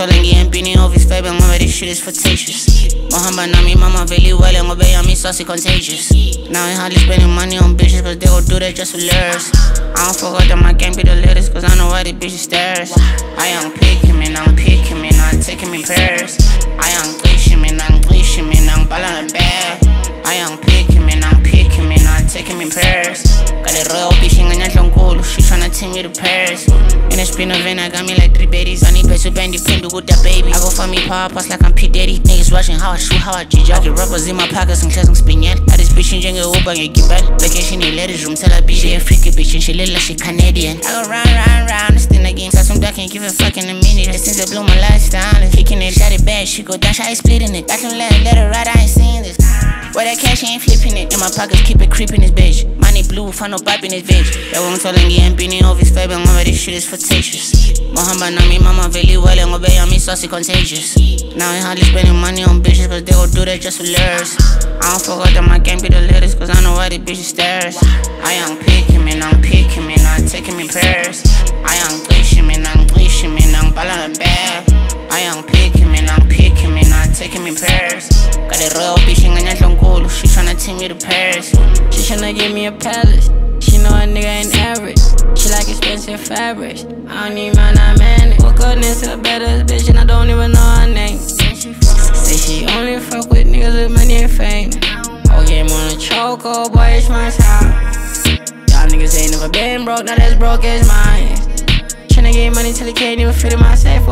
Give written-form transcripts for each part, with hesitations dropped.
ngithola ngiyempini office baby ngoba this shit is flirtatious. Mohamba nami mama vele well ngoba yami saucy contagious. Now I hardly spending money on bitches cause they gon' do that just for lures. I don't fuck with them, I can't be the latest cause I know why these bitches stares. I am picking me, I'm picking me, I'm taking me pairs. I am glitching me, I'm ballin' the bag. I am picking me, I'm picking me, I'm taking me pairs. Got it real bitch, she tryna take me to Paris. In a spin of I got me like 3 babies. I need pay to bend depend with that baby. I go for me power pass like I'm P Daddy. Niggas watching how I shoot, how I judge. I get rappers in my pockets and class and spin yet. I this bitch in jungle Uber and get back. Location in ladies room, tell her bitch she a freaky bitch and she look like she Canadian. I go round, this thing again. Got some duck and give a fuck in a minute. Since I blew my lifestyle and kicking it, shot it bad. She go down, shot it splitting it. Got some let her ride, I ain't seen this. Where that cash, she ain't flipping it. In my pockets, keep it creeping this bitch. Money blue, find no pipe in this bitch. That won't tell and get empty in office, baby. Ngoba this shit is flirtatious. Mohamba nami mama vele well ngoba yami saucy contagious. Now I hardly spending money on bitches cause they gon' do that just for lures. I don't fuck with them, I can't be the latest cause I know why these bitches stares. I am picking me, I'm picking me, I'm taking me pairs. I am glitching me, I'm ballin' the bag. I am picking me, I'm picking me, I'm taking me pairs. Got it real bitch, she tryna take me to Paris. She tryna give me a palace. She know a nigga ain't average. She like expensive fabrics. I don't need mine, I man it. Woke up next to the baddest bitch and I don't even know her name. Say she only fuck with niggas with money and fame. Oh game on a choco, boy, it's my house. Y'all niggas ain't never been broke, not as broke as mine. Tryna get money till it can't even fit in my safe.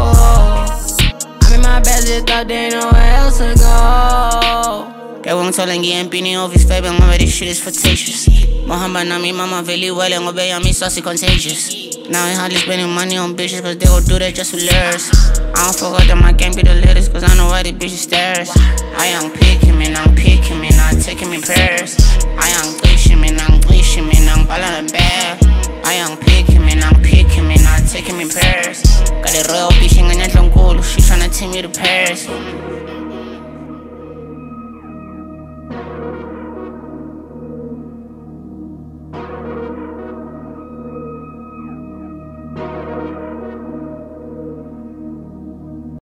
I'm in my bed, just thought there ain't nowhere else to go. That won't tell and get empty in office, baby. Ngoba this shit is flirtatious. Mohamba nami mama vele well ngoba yami saucy contagious. Now I hardly spending money on bitches cause they gon' do that just for lures. I don't fuck with them, I can't be the latest cause I know why these bitches stares. I am picking me, I'm taking me pairs. I am glitching me, I'm ballin' the bag. I am picking me, I'm taking me pairs. Got it real bitch, she tryna take me to Paris.